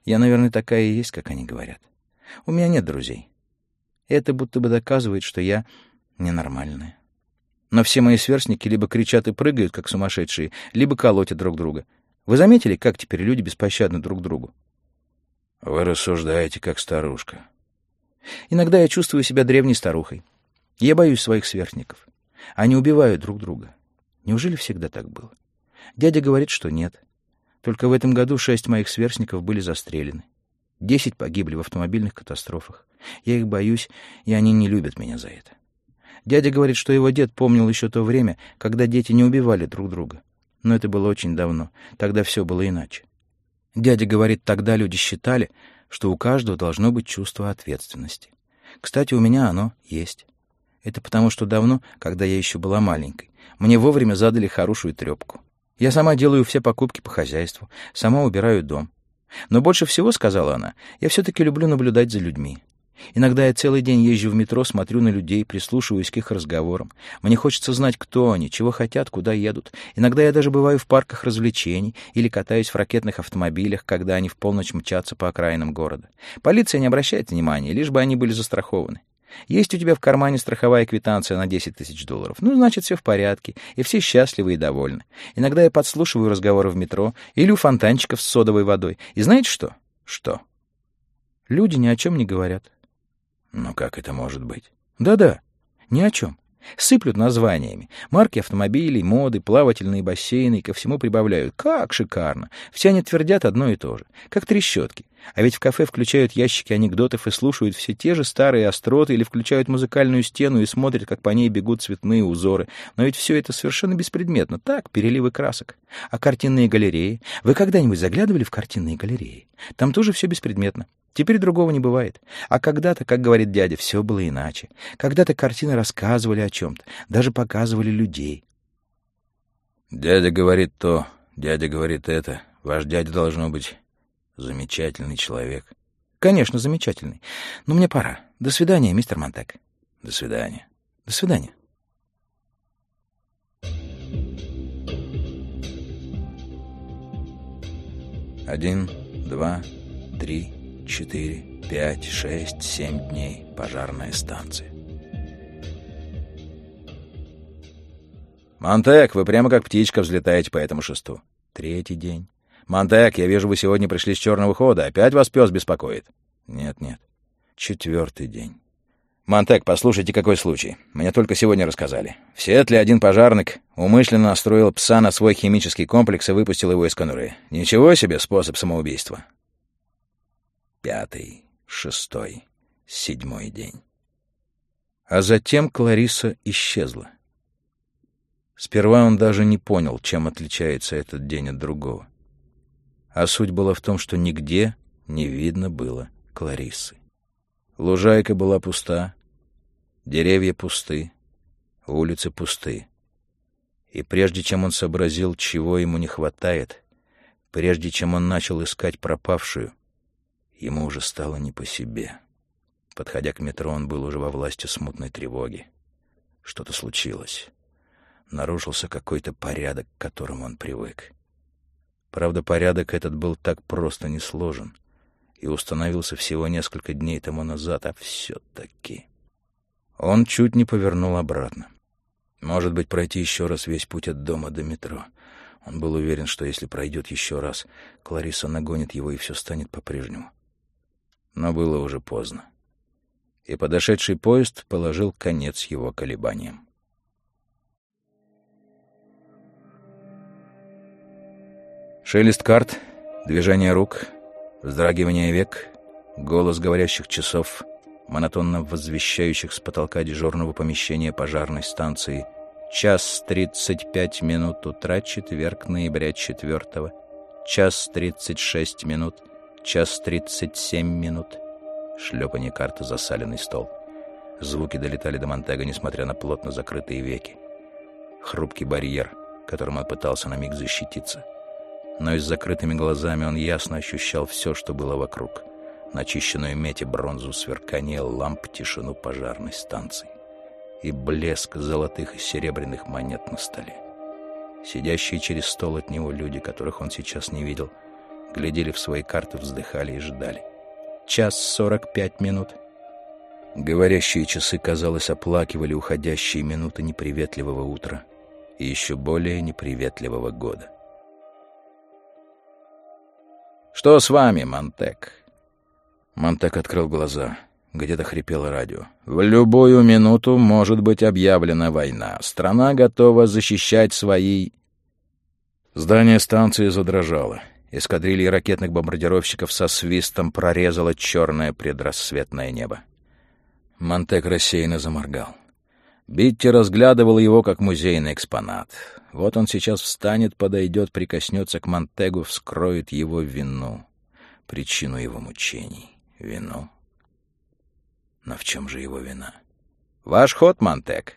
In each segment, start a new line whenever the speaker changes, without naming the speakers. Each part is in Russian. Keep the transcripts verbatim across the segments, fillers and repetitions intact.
Я, наверное, такая и есть, как они говорят. У меня нет друзей. Это будто бы доказывает, что я ненормальная. Но все мои сверстники либо кричат и прыгают, как сумасшедшие, либо колотят друг друга. Вы заметили, как теперь люди беспощадны друг другу?
Вы рассуждаете, как старушка.
Иногда я чувствую себя древней старухой. Я боюсь своих сверстников. Они убивают друг друга. Неужели всегда так было? Дядя говорит, что нет. Только в этом году шесть моих сверстников были застрелены. Десять погибли в автомобильных катастрофах. Я их боюсь, и они не любят меня за это. Дядя говорит, что его дед помнил еще то время, когда дети не убивали друг друга. Но это было очень давно. Тогда все было иначе. Дядя говорит, тогда люди считали, что у каждого должно быть чувство ответственности. Кстати, у меня оно есть. Это потому, что давно, когда я еще была маленькой, мне вовремя задали хорошую трепку. Я сама делаю все покупки по хозяйству, сама убираю дом. Но больше всего, сказала она, я все-таки люблю наблюдать за людьми. Иногда я целый день езжу в метро, смотрю на людей, прислушиваюсь к их разговорам. Мне хочется знать, кто они, чего хотят, куда едут. Иногда я даже бываю в парках развлечений или катаюсь в ракетных автомобилях, когда они в полночь мчатся по окраинам города. Полиция не обращает внимания, лишь бы они были застрахованы. Есть у тебя в кармане страховая квитанция на десять тысяч долларов. Ну, значит, все в порядке, и все счастливы и довольны. Иногда я подслушиваю разговоры в метро или у фонтанчиков с содовой водой. И знаете что? Что? Люди ни о чем не говорят.
Но как это может быть?
Да-да, ни о чем. Сыплют названиями. Марки автомобилей, моды, плавательные бассейны и ко всему прибавляют. Как шикарно! Все они твердят одно и то же. Как трещотки. А ведь в кафе включают ящики анекдотов и слушают все те же старые остроты или включают музыкальную стену и смотрят, как по ней бегут цветные узоры. Но ведь все это совершенно беспредметно. Так, переливы красок. А картинные галереи? Вы когда-нибудь заглядывали в картинные галереи? Там тоже все беспредметно. Теперь другого не бывает. А когда-то, как говорит дядя, все было иначе. Когда-то картины рассказывали о чем-то, даже показывали людей.
Дядя говорит то, дядя говорит это. Ваш дядя должно быть замечательный человек.
Конечно, замечательный. Но мне пора. До свидания, мистер Монтек.
До свидания.
До свидания.
Один, два, три... Четыре, пять, шесть, семь дней. Пожарная станция. Монтек, вы прямо как птичка взлетаете по этому шесту.
Третий день.
Монтек, я вижу, вы сегодня пришли с черного хода. Опять вас пес беспокоит?
Нет, нет. Четвертый день.
Монтек, послушайте, какой случай. Мне только сегодня рассказали. В Сиэтле один пожарник умышленно настроил пса на свой химический комплекс и выпустил его из конуры. Ничего себе способ самоубийства. Пятый, шестой, седьмой день.
А затем Клариса исчезла. Сперва он даже не понял, чем отличается этот день от другого. А суть была в том, что нигде не видно было Кларисы. Лужайка была пуста, деревья пусты, улицы пусты. И прежде чем он сообразил, чего ему не хватает, прежде чем он начал искать пропавшую, ему уже стало не по себе. Подходя к метро, он был уже во власти смутной тревоги. Что-то случилось. Нарушился какой-то порядок, к которому он привык. Правда, порядок этот был так просто не сложен и установился всего несколько дней тому назад, а все-таки... Он чуть не повернул обратно. Может быть, пройти еще раз весь путь от дома до метро. Он был уверен, что если пройдет еще раз, Клариса нагонит его, и все станет по-прежнему. Но было уже поздно. И подошедший поезд положил конец его колебаниям. Шелест карт, движение рук, вздрагивание век, голос говорящих часов, монотонно возвещающих с потолка дежурного помещения пожарной станции. Час тридцать пять минут утра, четверг, ноября четвертого. Час тридцать шесть минут. Час тридцать семь минут. Шлепанье карты, засаленный стол. Звуки долетали до Монтега, несмотря на плотно закрытые веки. Хрупкий барьер, которым он пытался на миг защититься. Но и с закрытыми глазами он ясно ощущал все, что было вокруг. Начищенную медь и бронзу, сверкание ламп, тишину пожарной станции. И блеск золотых и серебряных монет на столе. Сидящие через стол от него люди, которых он сейчас не видел, глядели в свои карты, вздыхали и ждали. Час сорок пять минут. Говорящие часы, казалось, оплакивали уходящие минуты неприветливого утра и еще более неприветливого года.
«Что с вами, Монтек?»
Монтек открыл глаза. Где-то хрипело радио.
«В любую минуту может быть объявлена война. Страна готова защищать свои...»
Здание станции задрожало. Эскадрилья ракетных бомбардировщиков со свистом прорезала черное предрассветное небо. Монтек рассеянно заморгал.
Битти разглядывал его как музейный экспонат. Вот он сейчас встанет, подойдет, прикоснется к Монтегу, вскроет его вину,
причину его мучений. Вину? Но в чем же его вина?
«Ваш ход, Монтек!»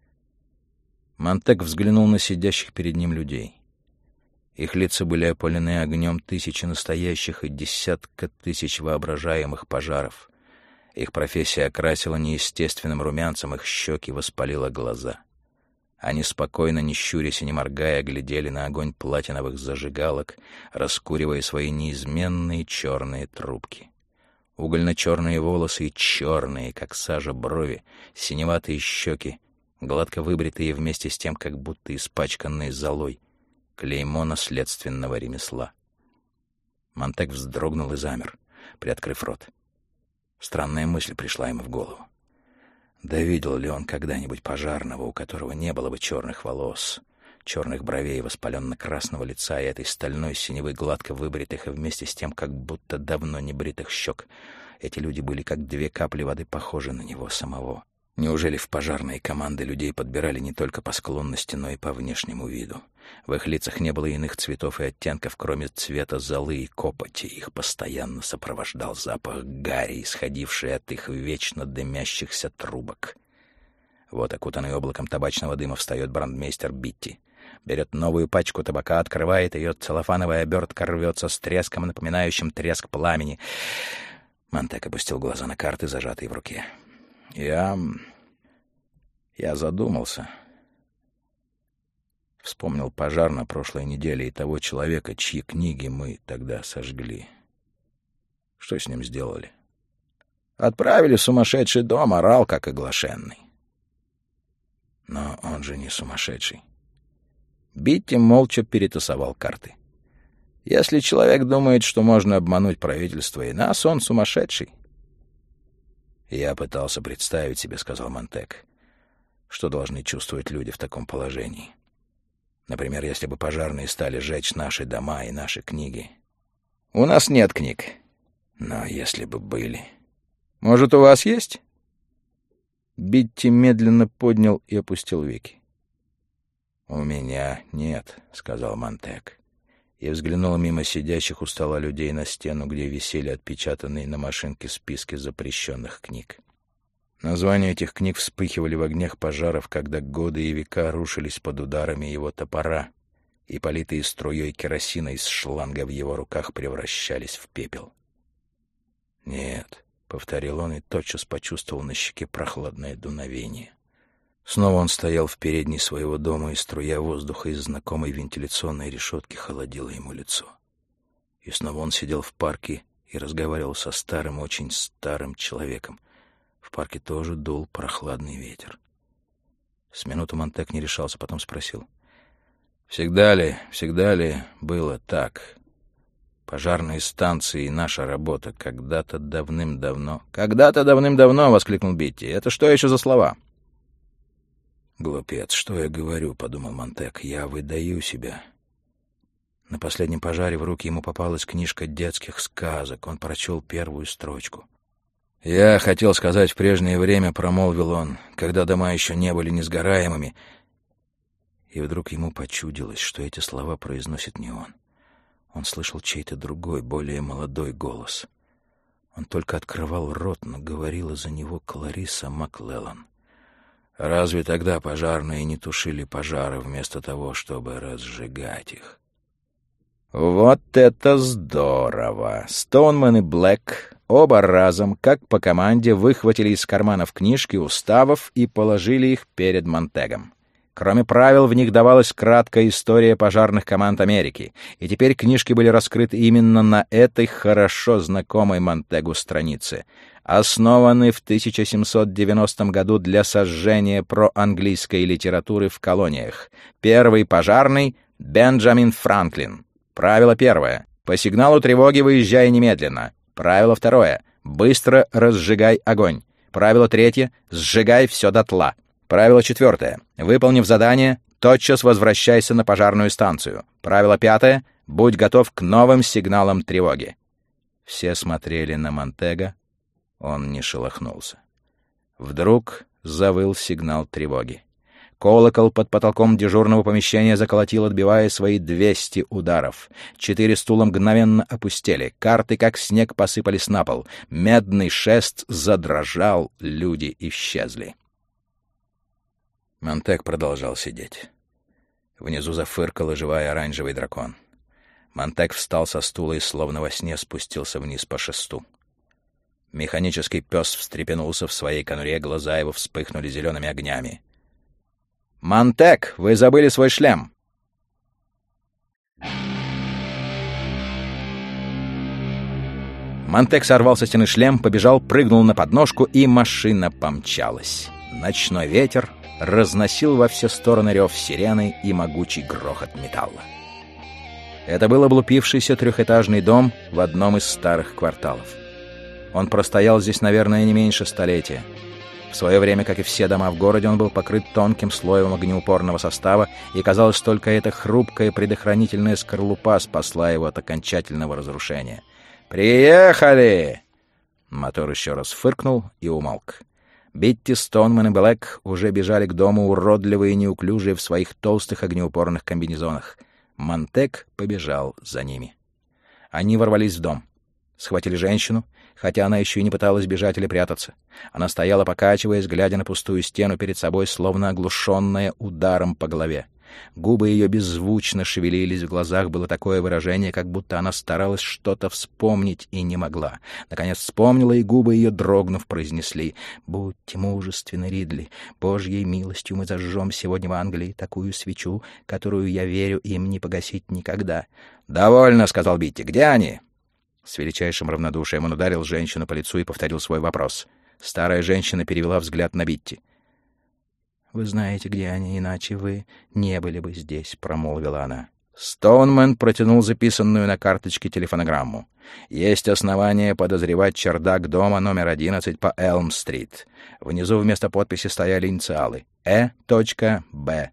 Монтек взглянул на сидящих перед ним людей. Их лица были опалены огнем тысячи настоящих и десятка тысяч воображаемых пожаров. Их профессия окрасила неестественным румянцем их щеки, воспалила глаза. Они спокойно, не щурясь и не моргая, глядели на огонь платиновых зажигалок, раскуривая свои неизменные черные трубки. Угольно-черные волосы и черные, как сажа, брови, синеватые щеки, гладко выбритые вместе с тем, как будто испачканные золой, клеймо наследственного ремесла. Монтек вздрогнул и замер, приоткрыв рот. Странная мысль пришла ему в голову. Да видел ли он когда-нибудь пожарного, у которого не было бы черных волос, черных бровей, воспаленно-красного лица и этой стальной синевы гладко выбритых и вместе с тем, как будто давно не бритых щек? Эти люди были как две капли воды похожи на него самого. Неужели в пожарные команды людей подбирали не только по склонности, но и по внешнему виду? В их лицах не было иных цветов и оттенков, кроме цвета золы и копоти. Их постоянно сопровождал запах гари, исходивший от их вечно дымящихся трубок. Вот, окутанный облаком табачного дыма, встает брандмейстер Битти. Берет новую пачку табака, открывает ее, целлофановая обертка рвется с треском, напоминающим треск пламени. Монтек опустил глаза на карты, зажатые в руке. Я... я задумался. Вспомнил пожар на прошлой неделе и того человека, чьи книги мы тогда сожгли. Что с ним сделали?
Отправили в сумасшедший дом, орал, как оглашенный.
Но он же не сумасшедший.
Битти молча перетасовал карты. Если человек думает, что можно обмануть правительство и нас, он сумасшедший.
«Я пытался представить себе, — сказал Монтек, — что должны чувствовать люди в таком положении. Например, если бы пожарные стали сжечь наши дома и наши книги».
«У нас нет книг».
«Но если бы были...»
«Может, у вас есть?»
Битти медленно поднял и опустил веки. «У меня нет, — сказал Монтек, и взглянул мимо сидящих у стола людей на стену, где висели отпечатанные на машинке списки запрещенных книг. Названия этих книг вспыхивали в огнях пожаров, когда годы и века рушились под ударами его топора, и политые струей керосина из шланга в его руках превращались в пепел. «Нет», — повторил он и тотчас почувствовал на щеке прохладное дуновение. Снова он стоял в передней своего дома, и струя воздуха из знакомой вентиляционной решетки холодила ему лицо. И снова он сидел в парке и разговаривал со старым, очень старым человеком. В парке тоже дул прохладный ветер. С минуту Монтек не решался, потом спросил: «Всегда ли, всегда ли было так? Пожарные станции и наша работа когда-то давным-давно...»
«Когда-то давным-давно!» — воскликнул Битти. «Это что еще за слова?»
«Глупец, что я говорю?» — подумал Монтек. «Я выдаю себя». На последнем пожаре в руки ему попалась книжка детских сказок. Он прочел первую строчку. «Я хотел сказать, в прежнее время, — промолвил он, — когда дома еще не были несгораемыми». И вдруг ему почудилось, что эти слова произносит не он. Он слышал чей-то другой, более молодой голос. Он только открывал рот, но говорила за него Клариса Маклеллан. Разве тогда пожарные не тушили пожары вместо того, чтобы разжигать их?
«Вот это здорово!» Стоунман и Блэк оба разом, как по команде, выхватили из карманов книжки уставов и положили их перед Монтегом. Кроме правил, в них давалась краткая история пожарных команд Америки, и теперь книжки были раскрыты именно на этой хорошо знакомой Монтегу странице. Основаны в тысяча семьсот девяностом году для сожжения проанглийской литературы в колониях. Первый пожарный — Бенджамин Франклин. Правило первое. По сигналу тревоги выезжай немедленно. Правило второе. Быстро разжигай огонь. Правило третье. Сжигай все дотла. Правило четвертое. Выполнив задание, тотчас возвращайся на пожарную станцию. Правило пятое. Будь готов к новым сигналам тревоги. Все смотрели на Монтега. Он не шелохнулся. Вдруг завыл сигнал тревоги. Колокол под потолком дежурного помещения заколотил, отбивая свои двести ударов. Четыре стула мгновенно опустели. Карты, как снег, посыпались на пол. Медный шест задрожал. Люди исчезли. Монтег продолжал сидеть. Внизу зафыркал оживая оранжевый дракон. Монтег встал со стула и словно во сне спустился вниз по шесту. Механический пес встрепенулся в своей конуре, глаза его вспыхнули зелеными огнями. «Монтег, вы забыли свой шлем!» Монтег сорвал со стены шлем, побежал, прыгнул на подножку, и машина помчалась. Ночной ветер разносил во все стороны рев сирены и могучий грохот металла. Это был облупившийся трехэтажный дом в одном из старых кварталов. Он простоял здесь, наверное, не меньше столетия. В свое время, как и все дома в городе, он был покрыт тонким слоем огнеупорного состава, и, казалось, только эта хрупкая предохранительная скорлупа спасла его от окончательного разрушения. «Приехали!» Мотор еще раз фыркнул и умолк. Битти, Стоунман и Блэк уже бежали к дому, уродливые и неуклюжие в своих толстых огнеупорных комбинезонах. Монтег побежал за ними. Они ворвались в дом. Схватили женщину, хотя она еще и не пыталась бежать или прятаться. Она стояла, покачиваясь, глядя на пустую стену перед собой, словно оглушенная ударом по голове. Губы ее беззвучно шевелились, в глазах было такое выражение, как будто она старалась что-то вспомнить и не могла. Наконец вспомнила, и губы ее, дрогнув, произнесли: «Будьте мужественны, Ридли. Божьей милостью мы зажжем сегодня в Англии такую свечу, которую, я верю, им не погасить никогда». «Довольно», — сказал Битти. «Где они?» С величайшим равнодушием он ударил женщину по лицу и повторил свой вопрос. Старая женщина перевела взгляд на Битти. «Вы знаете, где они, иначе вы не были бы здесь», — промолвила она. Стоунман протянул записанную на карточке телефонограмму. «Есть основания подозревать чердак дома номер одиннадцать по Элм-стрит». Внизу вместо подписи стояли инициалы «Э. Б».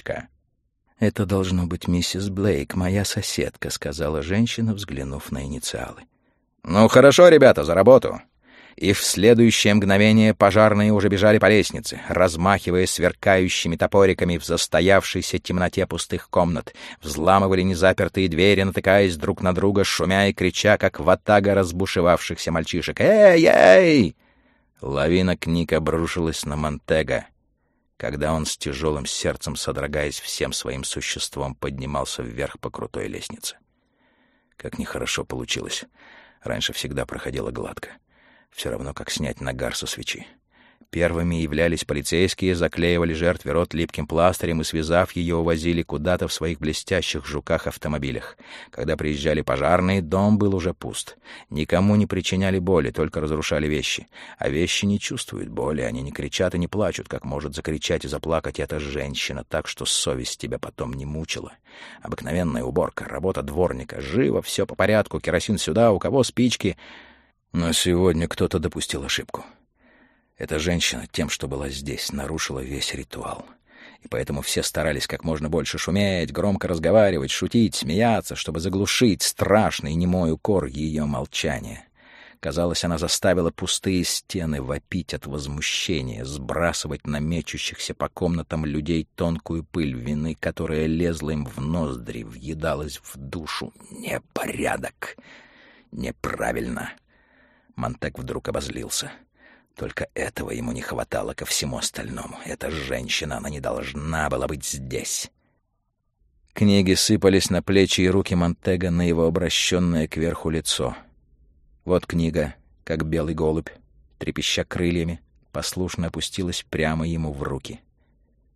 «Это должно быть миссис Блейк, моя соседка», — сказала женщина, взглянув на инициалы. «Ну хорошо, ребята, за работу». И в следующее мгновение пожарные уже бежали по лестнице, размахивая сверкающими топориками в застоявшейся темноте пустых комнат, взламывали незапертые двери, натыкаясь друг на друга, шумя и крича, как ватага разбушевавшихся мальчишек. «Эй, эй!» Лавина книг обрушилась на Монтега, когда он с тяжелым сердцем, содрогаясь всем своим существом, поднимался вверх по крутой лестнице. Как нехорошо получилось. Раньше всегда проходило гладко. Все равно, как снять нагар со свечи. Первыми являлись полицейские, заклеивали жертве рот липким пластырем и, связав ее, увозили куда-то в своих блестящих жуках-автомобилях. Когда приезжали пожарные, дом был уже пуст. Никому не причиняли боли, только разрушали вещи. А вещи не чувствуют боли, они не кричат и не плачут, как может закричать и заплакать эта женщина, так что совесть тебя потом не мучила. Обыкновенная уборка, работа дворника, живо, все по порядку, керосин сюда, у кого спички. Но сегодня кто-то допустил ошибку. Эта женщина тем, что была здесь, нарушила весь ритуал. И поэтому все старались как можно больше шуметь, громко разговаривать, шутить, смеяться, чтобы заглушить страшный немой укор ее молчания. Казалось, она заставила пустые стены вопить от возмущения, сбрасывать на мечущихся по комнатам людей тонкую пыль вины, которая лезла им в ноздри, въедалась в душу. Непорядок! Неправильно! Монтег вдруг обозлился. Только этого ему не хватало ко всему остальному. Эта женщина, она не должна была быть здесь. Книги сыпались на плечи и руки Монтега, на его обращенное кверху лицо. Вот книга, как белый голубь, трепеща крыльями, послушно опустилась прямо ему в руки.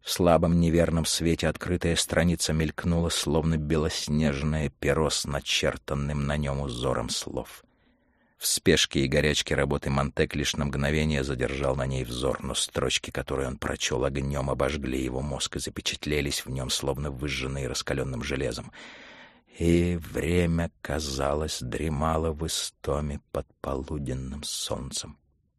В слабом неверном свете открытая страница мелькнула, словно белоснежное перо с начертанным на нем узором слов. В спешке и горячке работы Монтек лишь на мгновение задержал на ней взор, но строчки, которые он прочел огнем, обожгли его мозг и запечатлелись в нем, словно выжженные раскаленным железом. И время, казалось, дремало в истоме под полуденным солнцем.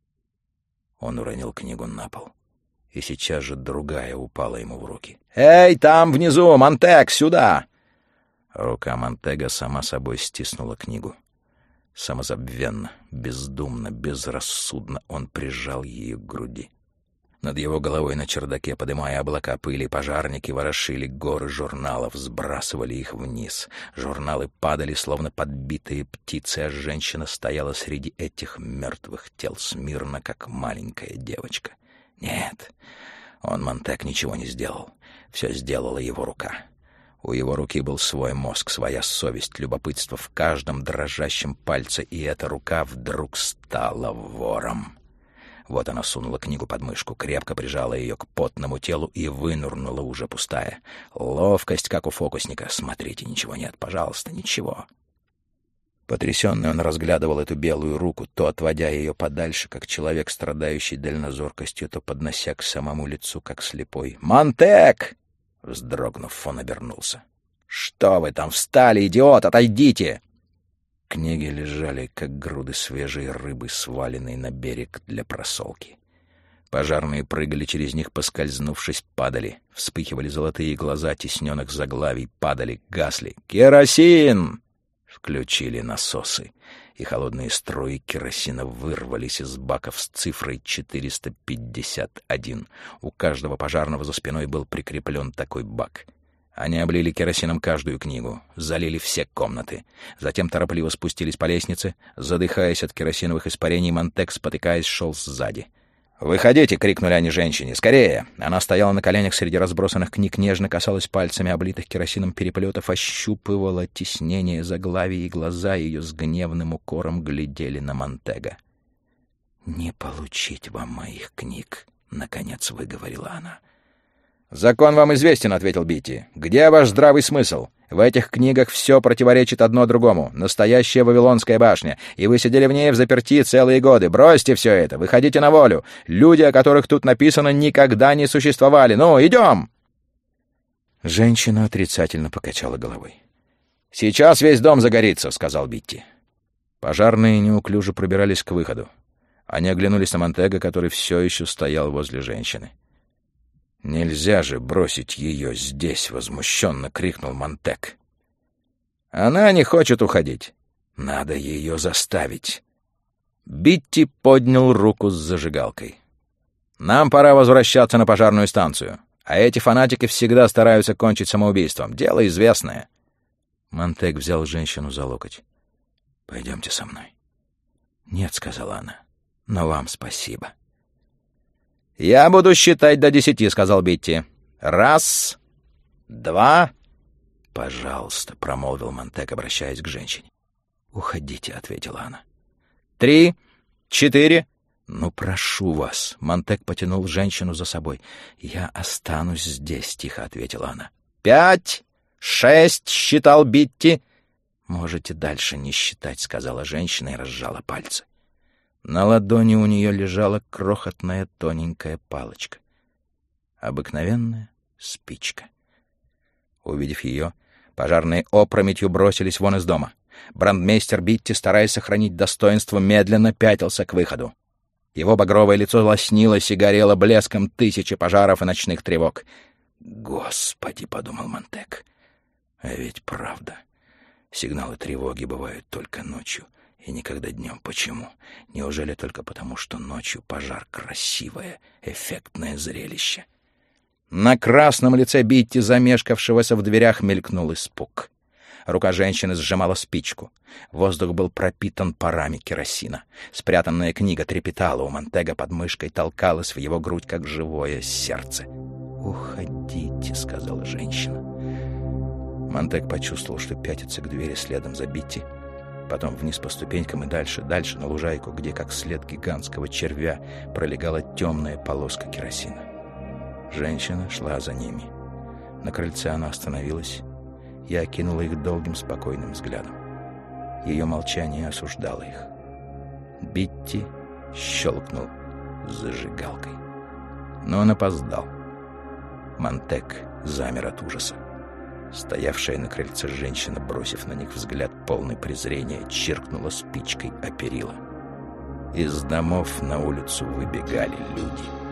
Он уронил книгу на пол, и сейчас же другая упала ему в руки. «Эй, там внизу! Монтек, сюда!» Рука Монтега сама собой стиснула книгу. Самозабвенно, бездумно, безрассудно он прижал ее к груди. Над его головой на чердаке, подымая облака пыли, пожарники ворошили горы журналов, сбрасывали их вниз. Журналы падали, словно подбитые птицы, а женщина стояла среди этих мертвых тел смирно, как маленькая девочка. Нет, он, Монтек, ничего не сделал. Все сделала его рука. У его руки был свой мозг, своя совесть, любопытство в каждом дрожащем пальце, и эта рука вдруг стала вором. Вот она сунула книгу под мышку, крепко прижала ее к потному телу и вынырнула уже пустая. Ловкость, как у фокусника. Смотрите, ничего нет, пожалуйста, ничего. Потрясенный он разглядывал эту белую руку, то отводя ее подальше, как человек, страдающий дальнозоркостью, то поднося к самому лицу, как слепой. «Монтек!» Вздрогнув, он обернулся. «Что вы там встали, идиот? Отойдите!» Книги лежали, как груды свежей рыбы, сваленной на берег для просолки. Пожарные прыгали через них, поскользнувшись, падали. Вспыхивали золотые глаза тесненных заглавий, падали, гасли. «Керосин!» Включили насосы, и холодные струи керосина вырвались из баков с цифрой четыреста пятьдесят один. У каждого пожарного за спиной был прикреплен такой бак. Они облили керосином каждую книгу, залили все комнаты. Затем торопливо спустились по лестнице. Задыхаясь от керосиновых испарений, Монтек, спотыкаясь, шел сзади. «Выходите!» — крикнули они женщине. «Скорее!» Она стояла на коленях среди разбросанных книг, нежно касалась пальцами облитых керосином переплетов, ощупывала тиснение заглавий, и глаза ее с гневным укором глядели на Монтега. «Не получить вам моих книг!» — наконец выговорила она. «Закон вам известен», — ответил Битти. «Где ваш здравый смысл? В этих книгах все противоречит одно другому. Настоящая Вавилонская башня. И вы сидели в ней взаперти целые годы. Бросьте все это, выходите на волю. Люди, о которых тут написано, никогда не существовали. Ну, идем!» Женщина отрицательно покачала головой. «Сейчас весь дом загорится», — сказал Битти. Пожарные неуклюже пробирались к выходу. Они оглянулись на Монтега, который все еще стоял возле женщины. «Нельзя же бросить ее здесь!» — возмущенно крикнул Монтек. «Она не хочет уходить. Надо ее заставить». Битти поднял руку с зажигалкой. «Нам пора возвращаться на пожарную станцию. А эти фанатики всегда стараются кончить самоубийством. Дело известное». Монтек взял женщину за локоть. «Пойдемте со мной». «Нет», — сказала она, — «но вам спасибо». «Я буду считать до десяти», — сказал Битти. «Раз, два...» «Пожалуйста», — промолвил Монтек, обращаясь к женщине. «Уходите», — ответила она. «Три, четыре...» «Ну, прошу вас», — Монтек потянул женщину за собой. «Я останусь здесь», — тихо ответила она. «Пять, шесть», — считал Битти. «Можете дальше не считать», — сказала женщина и разжала пальцы. На ладони у нее лежала крохотная тоненькая палочка. Обыкновенная спичка. Увидев ее, пожарные опрометью бросились вон из дома. Брандмейстер Битти, стараясь сохранить достоинство, медленно пятился к выходу. Его багровое лицо лоснилось и горело блеском тысячи пожаров и ночных тревог. «Господи!» — подумал Монтек. «А ведь правда. Сигналы тревоги бывают только ночью. И никогда днем. Почему? Неужели только потому, что ночью пожар — красивое, эффектное зрелище?» На красном лице Битти, замешкавшегося в дверях, мелькнул испуг. Рука женщины сжимала спичку. Воздух был пропитан парами керосина. Спрятанная книга трепетала у Монтега под мышкой, толкалась в его грудь, как живое сердце. «Уходите», — сказала женщина. Монтег почувствовал, что пятится к двери следом за Битти. Потом вниз по ступенькам и дальше, дальше на лужайку, где, как след гигантского червя, пролегала темная полоска керосина.
Женщина шла за ними. На крыльце она остановилась и окинула их долгим спокойным взглядом. Ее молчание осуждало их. Битти щелкнул зажигалкой. Но он опоздал. Монтек замер от ужаса. Стоявшая на крыльце женщина, бросив на них взгляд полный презрения, чиркнула спичкой о перила. Из домов на улицу выбегали люди.